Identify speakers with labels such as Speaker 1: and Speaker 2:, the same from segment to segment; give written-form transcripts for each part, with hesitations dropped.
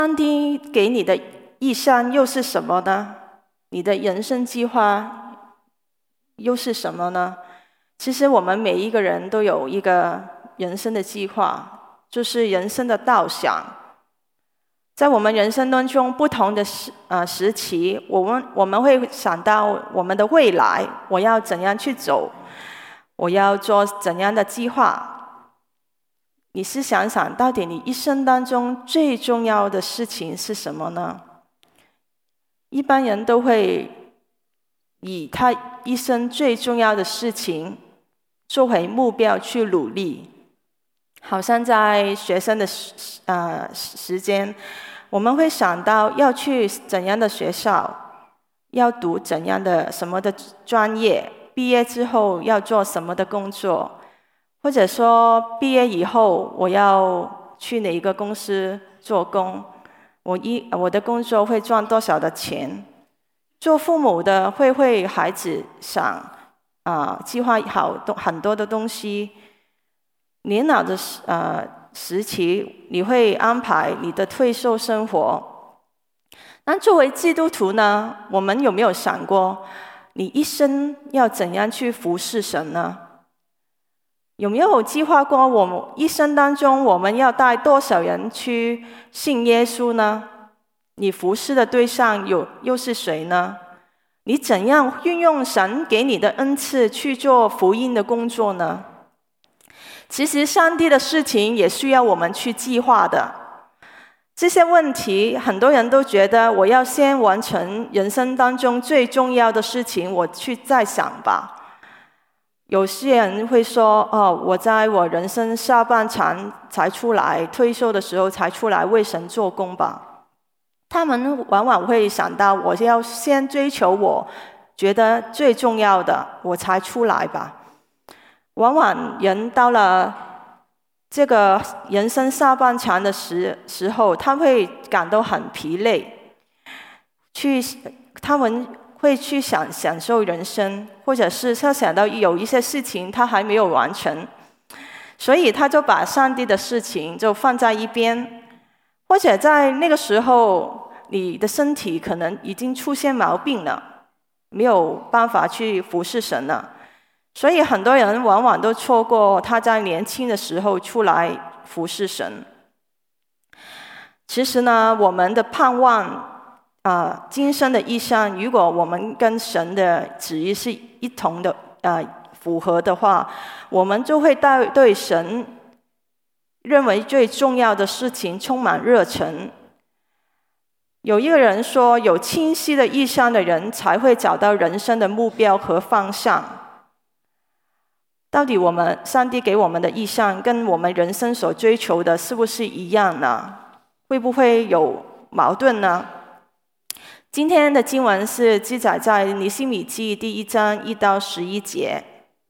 Speaker 1: 上帝给你的意向又是什么呢？你的人生计划又是什么呢？其实我们每一个人都有一个人生的计划，就是人生的导向。在我们人生当中不同的时期，我们会想到我们的未来，我要怎样去走，我要做怎样的计划。你是想想，到底你一生当中最重要的事情是什么呢？一般人都会以他一生最重要的事情作为目标去努力。好像在学生的时间，我们会想到要去怎样的学校，要读怎样的什么的专业，毕业之后要做什么的工作，或者说毕业以后我要去哪一个公司做工，我的工作会赚多少的钱。做父母的会为孩子想计划好很多的东西。年老的时期，你会安排你的退休生活。那作为基督徒呢，我们有没有想过，你一生要怎样去服侍神呢？有没有计划过我们一生当中我们要带多少人去信耶稣呢？你服侍的对象又是谁呢？你怎样运用神给你的恩赐去做福音的工作呢？其实上帝的事情也需要我们去计划的。这些问题很多人都觉得我要先完成人生当中最重要的事情，我去再想吧。有些人会说我在我人生下半场才出来，退休的时候才出来为神做工吧。他们往往会想到，我要先追求我觉得最重要的，我才出来吧。往往人到了这个人生下半场的时候，他会感到很疲累，他们会去享受人生，或者是他想到有一些事情他还没有完成，所以他就把上帝的事情就放在一边。或者在那个时候，你的身体可能已经出现毛病了，没有办法去服侍神了。所以很多人往往都错过他在年轻的时候出来服侍神。其实呢，我们的盼望今生的意向，如果我们跟神的旨意是一同的符合的话，我们就会对神认为最重要的事情充满热忱。有一个人说，有清晰的意向的人才会找到人生的目标和方向。到底上帝给我们的意向跟我们人生所追求的是不是一样呢？会不会有矛盾呢？今天的经文是记载在尼希米记第1章1到11节。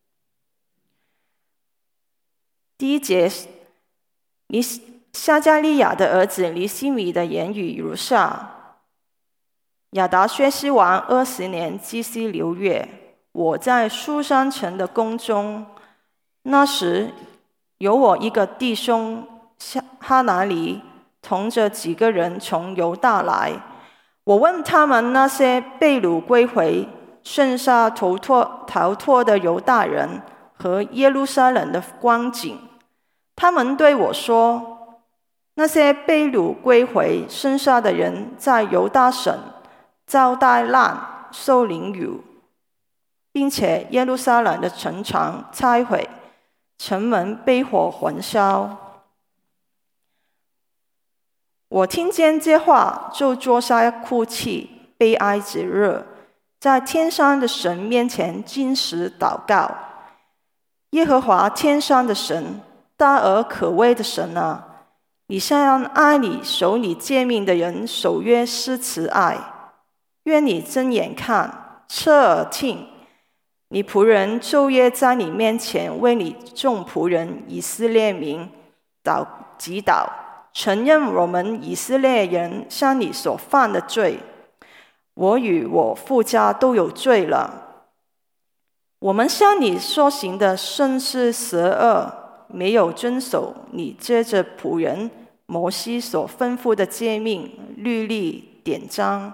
Speaker 1: 第1节，撒迦利亚的儿子尼希米的言语如下：亚达薛西王20年基西流月，我在书珊城的宫中，那时有我一个弟兄哈拿尼同着几个人从犹大来。我问他们那些被掳归回、剩下逃脱的犹大人和耶路撒冷的光景。他们对我说，那些被掳归回剩下的人在犹大省遭大难，受凌辱，并且耶路撒冷的城墙拆毁，城门被火焚烧。我听见这话，就坐下哭泣，悲哀直热，在天上的神面前禁食祷告。耶和华天上的神，大而可畏的神啊，你向爱你守你诫命的人守约施慈爱。愿你睁眼看，侧耳听，你仆人昼夜在你面前为你众仆人以色列民祈祷，承认我们以色列人向你所犯的罪。我与我父家都有罪了，我们向你所行的甚是邪恶，没有遵守你借着仆人摩西所吩咐的诫命、律例、典章。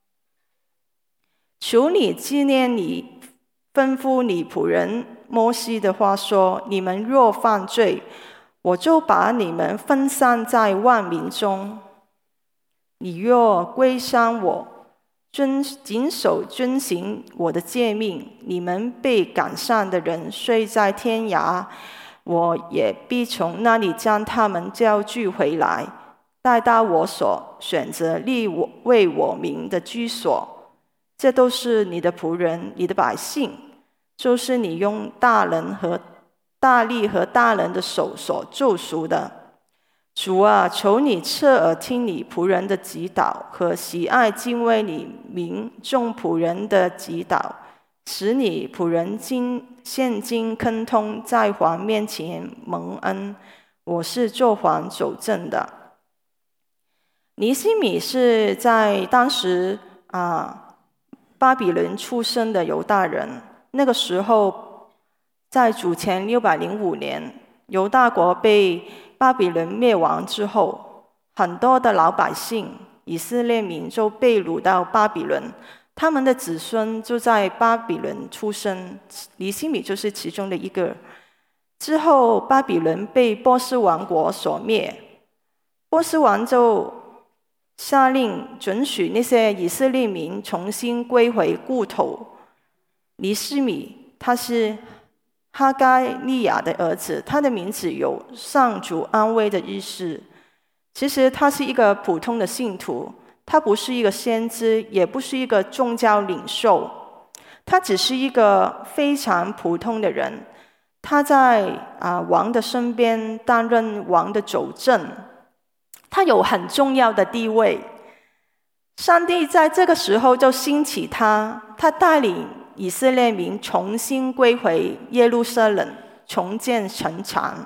Speaker 1: 求你纪念你吩咐你仆人摩西的话说：你们若犯罪，我就把你们分散在万民中。你若归向我，谨守遵行我的诫命，你们被赶散的人虽在天涯，我也必从那里将他们招聚回来，带到我所选择立为我名的居所。这都是你的仆人，你的百姓，就是你用大力和大人的手所救赎的。主啊，求你侧耳听你仆人的祈祷，和喜爱敬畏你名众仆人的祈祷，使你仆人现今亨通，在皇面前蒙恩。我是做皇走正的。尼希米是在当时巴比伦出生的犹大人。那个时候在主前605年，犹大国被巴比伦灭亡之后，很多的老百姓以色列民就被掳到巴比伦，他们的子孙就在巴比伦出生，尼希米就是其中的一个。之后巴比伦被波斯王国所灭，波斯王就下令准许那些以色列民重新归回故土。尼希米他是哈该利亚的儿子，他的名字有上主安慰的意思。其实他是一个普通的信徒，他不是一个先知，也不是一个宗教领袖，他只是一个非常普通的人。他在王的身边担任王的走正，他有很重要的地位。上帝在这个时候就兴起他带领以色列民重新归回耶路撒冷，重建城墙。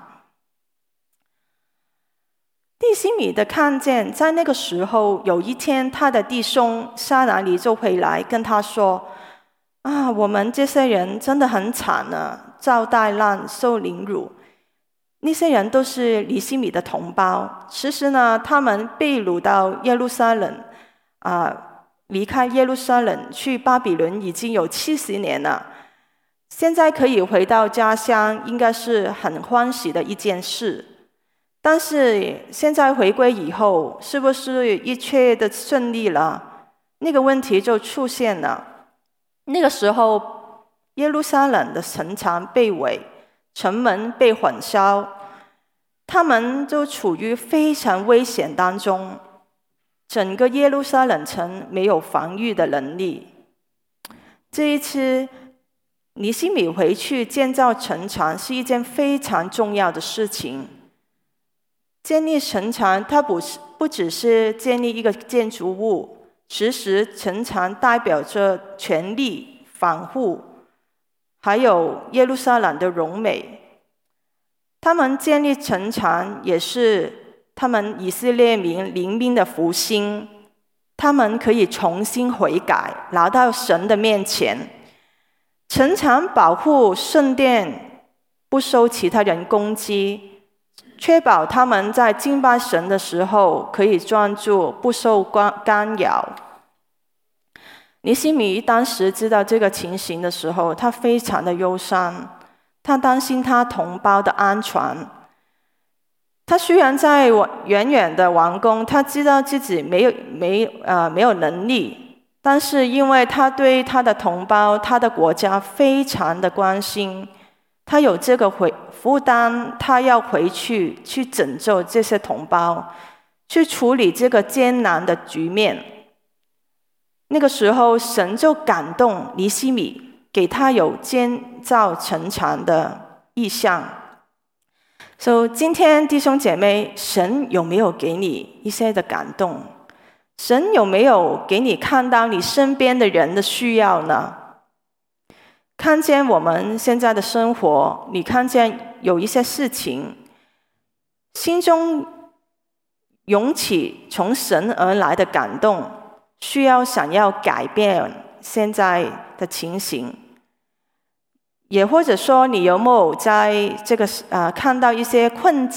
Speaker 1: 尼希米的看见，在那个时候，有一天他的弟兄撒拿尼就回来跟他说：我们这些人真的很惨啊，遭大难，受凌辱。那些人都是尼希米的同胞。其实呢，他们被掳到耶路撒冷，离开耶路撒冷去巴比伦已经有70年了。现在可以回到家乡，应该是很欢喜的一件事。但是现在回归以后，是不是一切的顺利了？那个问题就出现了。那个时候，耶路撒冷的城墙被毁，城门被焚烧，他们就处于非常危险当中。整个耶路撒冷城没有防御的能力。这一次尼希米回去建造城墙是一件非常重要的事情。建立城墙，它不只是建立一个建筑物，其实城墙代表着权力、防护，还有耶路撒冷的荣美。他们建立城墙也是他们以色列民灵命的复兴，他们可以重新悔改，来到神的面前。城墙保护圣殿不受其他人攻击，确保他们在敬拜神的时候可以专注，不受干扰。尼希米当时知道这个情形的时候，他非常的忧伤，他担心他同胞的安全。他虽然在远远的王宫，他知道自己没有能力，但是因为他对他的同胞、他的国家非常的关心，他有这个负担，他要回去拯救这些同胞，去处理这个艰难的局面。那个时候，神就感动尼希米，给他有建造城墙的意向。今天弟兄姐妹，神有没有给你一些的感动？神有没有给你看到你身边的人的需要呢？看见我们现在的生活，你看见有一些事情，心中涌起从神而来的感动，想要改变现在的情形。也或者说，你有没有在这个看到一些困境，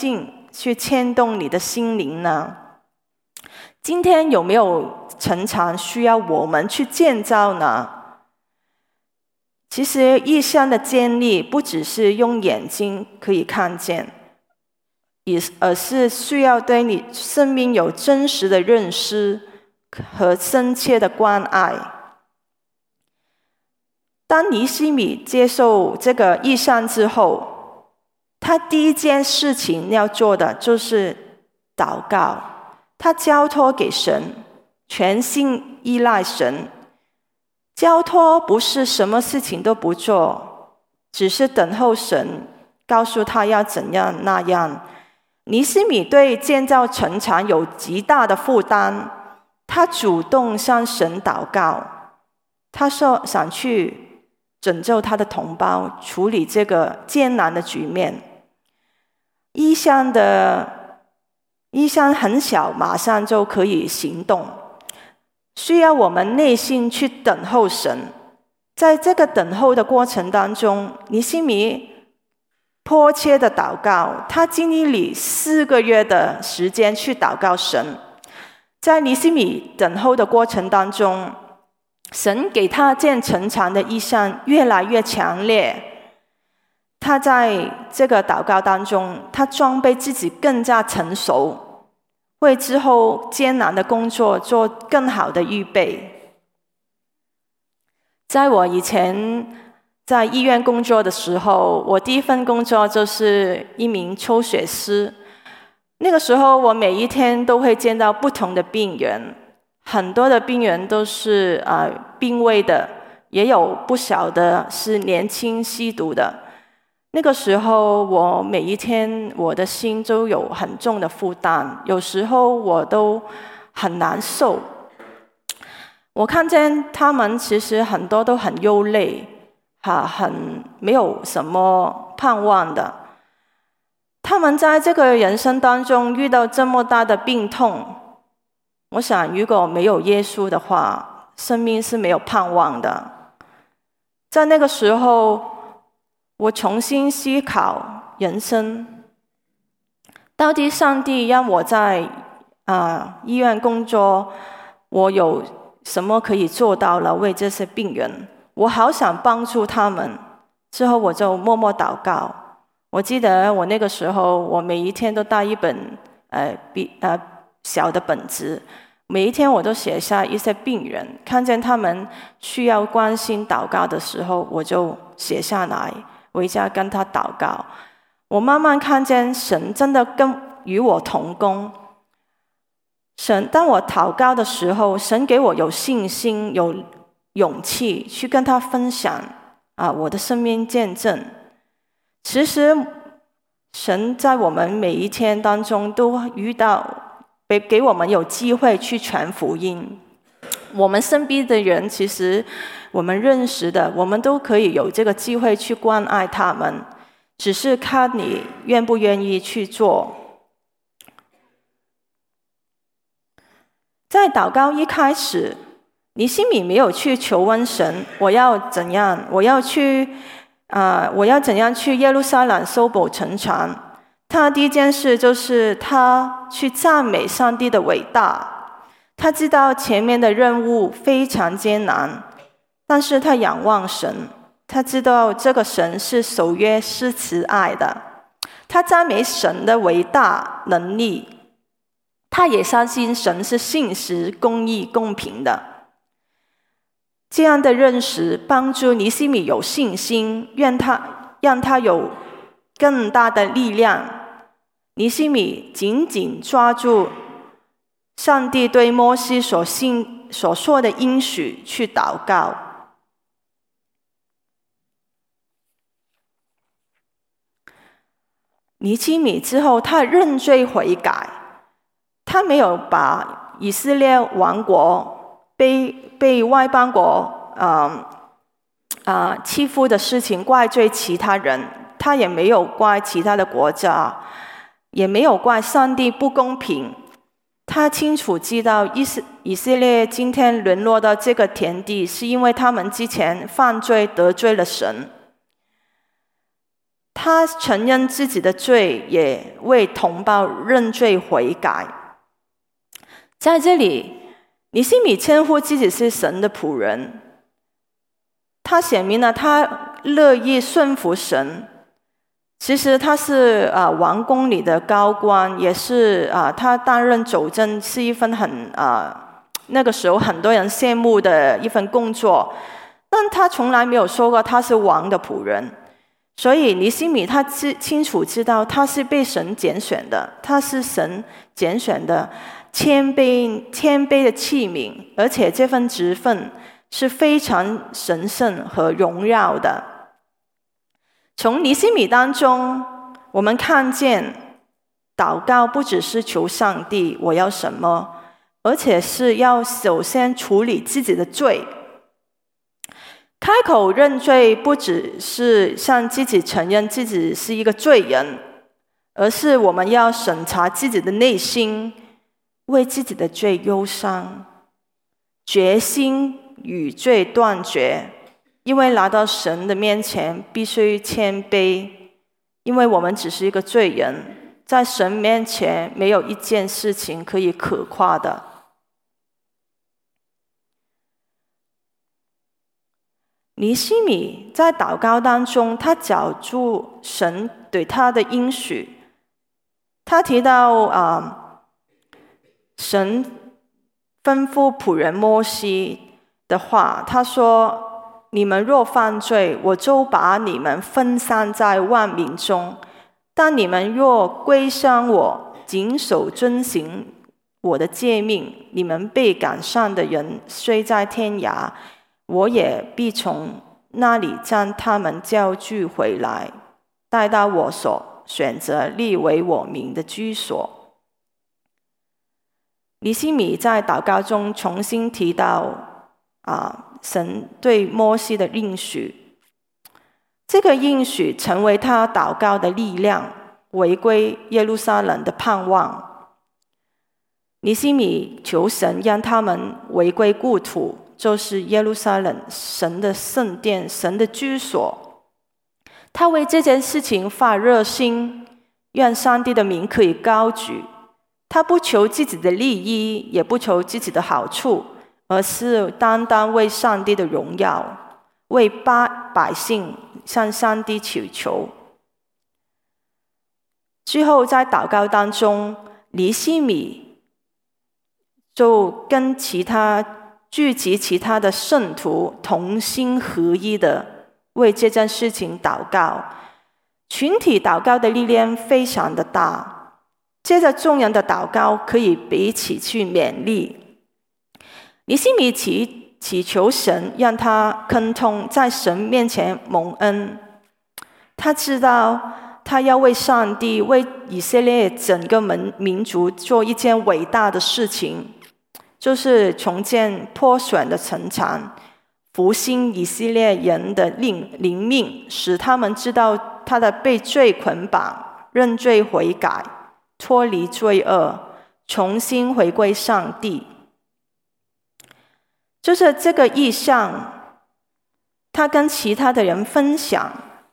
Speaker 1: 去牵动你的心灵呢？今天有没有城墙需要我们去建造呢？其实异象的建立不只是用眼睛可以看见，而是需要对你生命有真实的认识和深切的关爱。当尼希米接受这个异象之后，他第一件事情要做的就是祷告，他交托给神，全心依赖神。交托不是什么事情都不做，只是等候神告诉他要怎样那样。尼希米对建造城墙有极大的负担，他主动向神祷告，他说想去拯救他的同胞，处理这个艰难的局面。异象很小，马上就可以行动，需要我们内心去等候神。在这个等候的过程当中，尼希米迫切的祷告，他经历了4个月的时间去祷告神。在尼希米等候的过程当中，神给他建城墙的异象越来越强烈。他在这个祷告当中，他装备自己更加成熟，为之后艰难的工作做更好的预备。在我以前在医院工作的时候，我第一份工作就是一名抽血师。那个时候我每一天都会见到不同的病人，很多的病人都是病危的，也有不少的是年轻吸毒的。那个时候我每一天我的心都有很重的负担，有时候我都很难受。我看见他们其实很多都很忧累，很没有什么盼望的。他们在这个人生当中遇到这么大的病痛，我想如果没有耶稣的话，生命是没有盼望的。在那个时候，我重新思考人生，到底上帝让我在医院工作，我有什么可以做到了为这些病人？我好想帮助他们。之后我就默默祷告。我记得我那个时候，我每一天都带一本小的本子，每一天我都写下一些病人，看见他们需要关心祷告的时候，我就写下来，回家跟他祷告。我慢慢看见神真的与我同工。当我祷告的时候，神给我有信心、有勇气去跟他分享我的生命见证。其实神在我们每一天当中都给我们有机会去传福音。我们身边的人，其实我们认识的，我们都可以有这个机会去关爱他们，只是看你愿不愿意去做。在祷告一开始，尼希米没有去求问神，我要怎样去耶路撒冷修补城墙。他第一件事就是他去赞美上帝的伟大。他知道前面的任务非常艰难，但是他仰望神，他知道这个神是守约施慈爱的。他赞美神的伟大能力，他也相信神是信实、公义、公平的。这样的认识帮助尼希米有信心，让他有更大的力量。尼希米紧紧抓住上帝对摩西所说的应许去祷告。尼希米之后，他认罪悔改，他没有把以色列王国被外邦国欺负的事情怪罪其他人，他也没有怪其他的国家，也没有怪上帝不公平。他清楚知道以色列今天沦落到这个田地，是因为他们之前犯罪得罪了神。 他承认自己的罪，也为同胞认罪悔改。在这里，尼希米称呼自己是神的仆人，他显明了他乐意顺服神。其实他是王宫里的高官，也是他担任守正，是一份很那个时候很多人羡慕的一份工作，但他从来没有说过他是王的仆人。所以尼希米他清楚知道他是被神拣选的，他是神拣选的谦卑的器皿，而且这份职分是非常神圣和荣耀的。从尼希米当中，我们看见祷告不只是求上帝我要什么，而且是要首先处理自己的罪。开口认罪不只是向自己承认自己是一个罪人，而是我们要审查自己的内心，为自己的罪忧伤，决心与罪断绝。因为来到神的面前必须谦卑，因为我们只是一个罪人，在神面前没有一件事情可以可夸的。尼希米在祷告当中，他找住神对他的应许。他提到神吩咐仆人摩西的话，他说：你们若犯罪，我就把你们分散在万民中；但你们若归向我，谨守遵行我的诫命，你们被赶上的人虽在天涯，我也必从那里将他们叫聚回来，带到我所选择立为我名的居所。尼希米在祷告中重新提到神对摩西的应许，这个应许成为他祷告的力量，回归耶路撒冷的盼望。尼希米求神让他们回归故土，就是耶路撒冷，神的圣殿，神的居所。他为这件事情发热心，愿上帝的名可以高举。他不求自己的利益，也不求自己的好处，而是单单为上帝的荣耀，为百姓向上帝祈求。之后在祷告当中，尼希米就跟聚集其他的圣徒同心合一的为这件事情祷告。群体祷告的力量非常的大，接着众人的祷告可以彼此去勉励。尼希米祈求神让他亨通，在神面前蒙恩。他知道他要为上帝，为以色列整个民族做一件伟大的事情，就是重建破损的城墙，复兴以色列人的灵命，使他们知道他的被罪捆绑，认罪悔改，脱离罪恶，重新回归上帝。就是这个意象，他跟其他的人分享，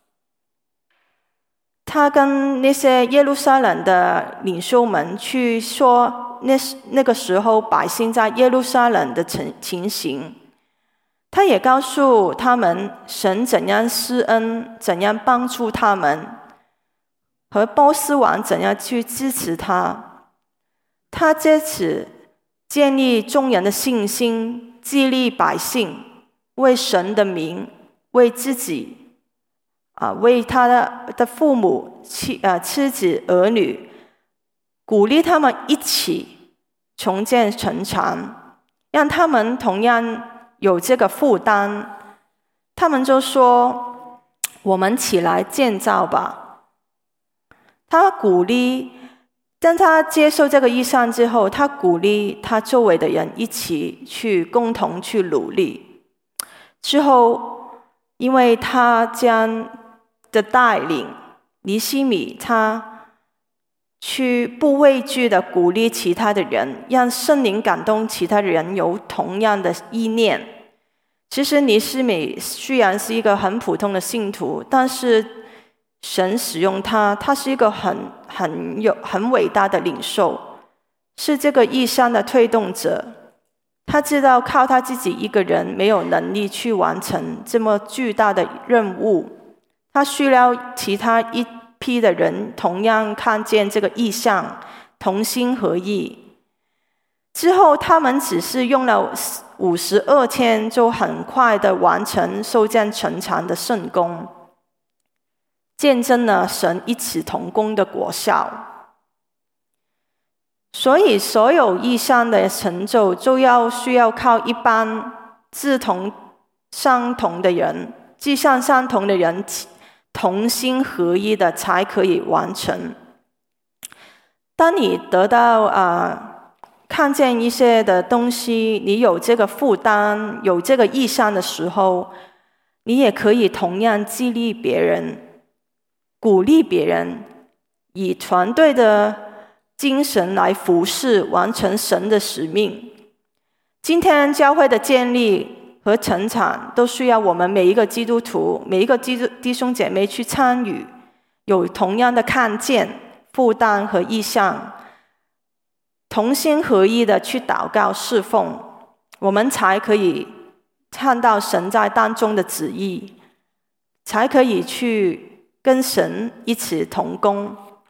Speaker 1: 他跟那些耶路撒冷的领袖们去说那个时候百姓在耶路撒冷的情形。他也告诉他们神怎样施恩，怎样帮助他们，和波斯王怎样去支持他。他借此建立众人的信心，激励百姓为神的名，为自己为他的父母、妻子、儿女，鼓励他们一起重建城墙，让他们同样有这个负担。他们就说：我们起来建造吧。他鼓励，当他接受这个意向之后，他鼓励他周围的人一起去共同去努力。之后因为他将的带领，尼希米他去不畏惧的鼓励其他的人，让圣灵感动其他的人有同样的意念。其实尼希米虽然是一个很普通的信徒，但是神使用他，他是一个很伟大的领袖，是这个异象的推动者。他知道靠他自己一个人没有能力去完成这么巨大的任务，他需要其他一批的人同样看见这个异象，同心合意。之后他们只是用了52天，就很快的完成修建城墙的圣工，见证了神一起同工的果效。所以所有异象的成就就需要靠一般志同相同的人，志向相同的人同心合一的才可以完成。当你得到看见一些的东西，你有这个负担，有这个意向的时候，你也可以同样激励别人，鼓励别人，以团队的精神来服侍，完成神的使命。今天教会的建立和成长都需要我们每一个基督徒，每一个弟兄姐妹去参与，有同样的看见、负担和意向，同心合一的去祷告侍奉，我们才可以看到神在当中的旨意，才可以去跟神一起同工。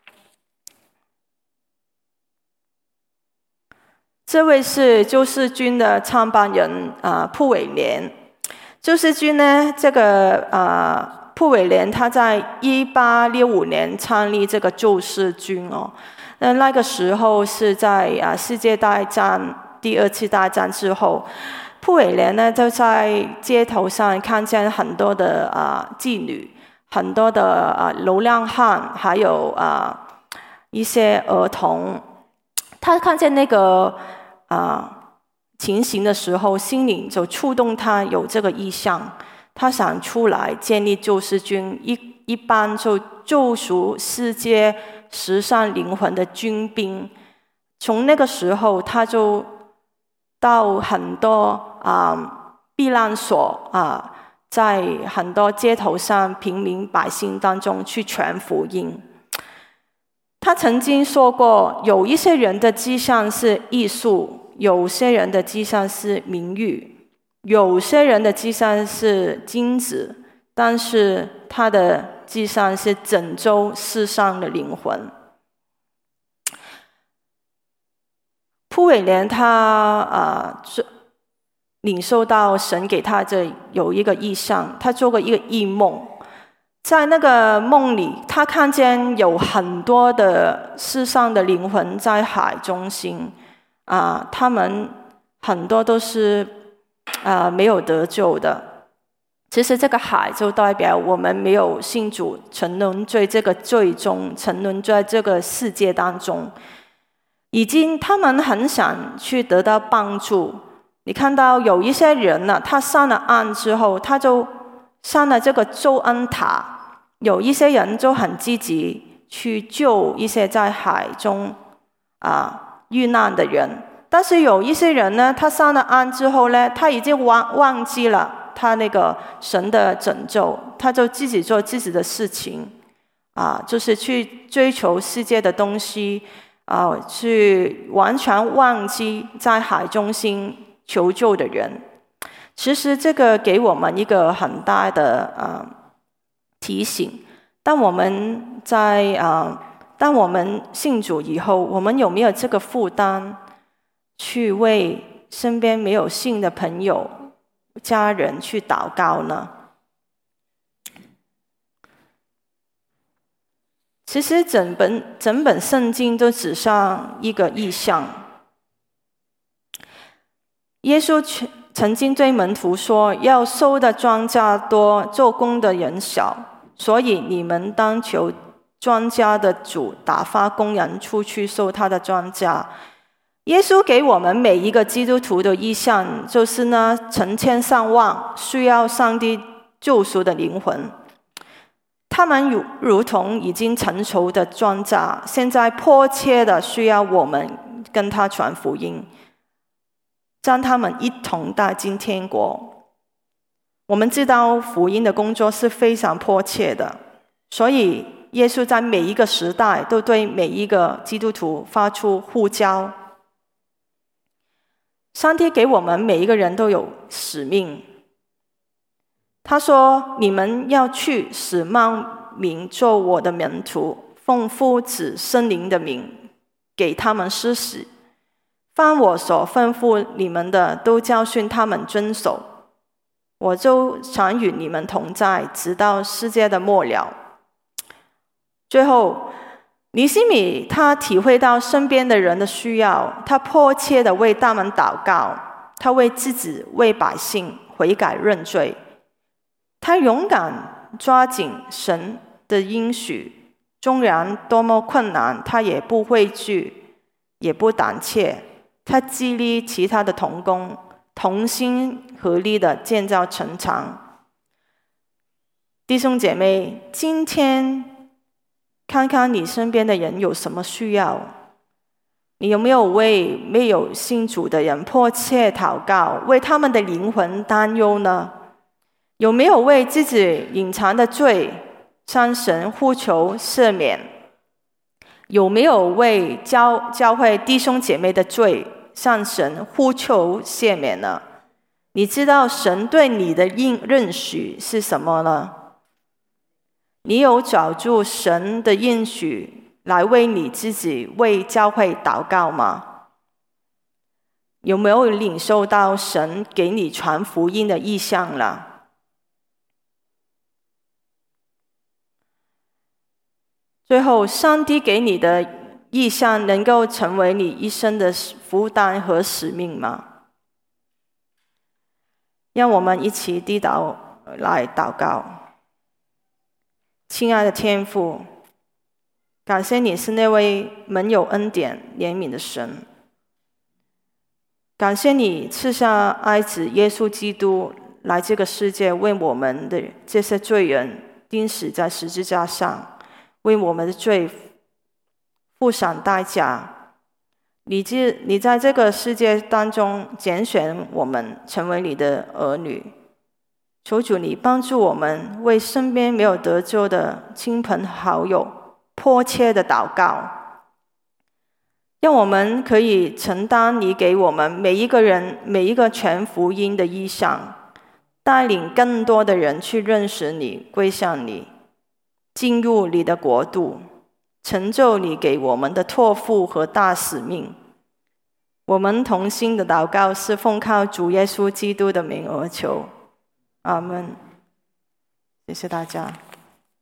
Speaker 1: 这位是救世军的创办人蒲伟莲。救世军呢，这个蒲伟莲他在1865年创立这个救世军哦。那个时候是在世界大战第2次大战之后，蒲伟莲呢就在街头上看见很多的妓女，很多的流浪汉，还有一些儿童。他看见那个情形的时候，心灵就触动他有这个意向，他想出来建立救世军，一般就救赎世界失丧灵魂的军兵。从那个时候，他就到很多避难所在很多街头上平民百姓当中去传福音。他曾经说过，有一些人的志向是艺术，有些人的志向是名誉，有些人的志向是金子，但是他的志向是拯救世上的灵魂。蒲伟莲他领受到神给他有一个意象，他做过一个异梦。在那个梦里，他看见有很多的世上的灵魂在海中心，他们很多都是没有得救的。其实这个海就代表我们没有信主，沉沦在这个罪中，沉沦在这个世界当中。他们很想去得到帮助。你看到有一些人呢，他上了岸之后，他就上了这个救恩塔。有一些人就很积极去救一些在海中遇难的人，但是有一些人呢，他上了岸之后呢，他已经忘记了他那个神的拯救，他就自己做自己的事情就是去追求世界的东西去完全忘记在海中心求救的人。其实这个给我们一个很大的提醒，当我们信主以后，我们有没有这个负担去为身边没有信的朋友、家人去祷告呢？其实整本圣经都指向一个意象。耶稣曾经对门徒说，要收的庄稼多，做工的人少，所以你们当求庄稼的主打发工人出去收他的庄稼。耶稣给我们每一个基督徒的意象，就是呢，成千上万需要上帝救赎的灵魂，他们如同已经成熟的庄稼，现在迫切的需要我们跟他传福音，将他们一同带进天国。我们知道福音的工作是非常迫切的， 所以耶稣在每一个时代都对每一个基督徒发出呼召。上帝给我们每一个人都有使命。他说：“你们要去，使万民做我的门徒，奉父子圣灵的名，给他们施洗。凡我所吩咐你们的，都教训他们遵守。我就常与你们同在，直到世界的末了。”最后，尼西米他体会到身边的人的需要，他迫切地为他们祷告，他为自己、为百姓悔改认罪。他勇敢抓紧神的应许，纵然多么困难，他也不畏惧，也不胆怯。他激励其他的同工，同心合力地建造城墙。弟兄姐妹，今天看看你身边的人有什么需要？你有没有为没有信主的人迫切祷告，为他们的灵魂担忧呢？有没有为自己隐藏的罪向神呼求赦免？有没有为教会弟兄姐妹的罪向神呼求赦免呢？你知道神对你的认许是什么呢？你有找住神的应许来为你自己、为教会祷告吗？有没有领受到神给你传福音的意向了？最后，上帝给你的意向能够成为你一生的负担和使命吗？让我们一起低头来祷告。亲爱的天父，感谢你是那位满有恩典怜悯的神，感谢你赐下爱子耶稣基督来这个世界，为我们的这些罪人钉死在十字架上，为我们的罪付上代价。你在这个世界当中拣选我们成为你的儿女，求主你帮助我们为身边没有得救的亲朋好友迫切的祷告，让我们可以承担你给我们每一个人每一个全福音的意向，带领更多的人去认识你，归向你，进入你的国度，成就你给我们的托付和大使命。我们同心的祷告是奉靠主耶稣基督的名而求，阿们。谢谢大家。